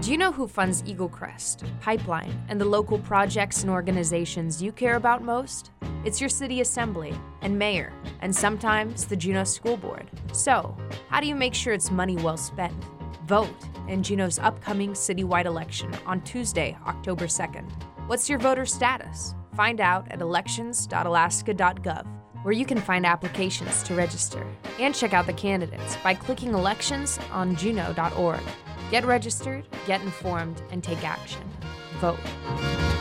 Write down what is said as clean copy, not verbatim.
Do you know who funds Eagle Crest, Pipeline, and the local projects and organizations you care about most? It's your city assembly and mayor, and sometimes the Juneau School Board. So, how do you make sure it's money well spent? Vote in Juneau's upcoming citywide election on Tuesday, October 2nd. What's your voter status? Find out at elections.alaska.gov, where you can find applications to register. And check out the candidates by clicking elections on juneau.org. Get registered, get informed, and take action. Vote.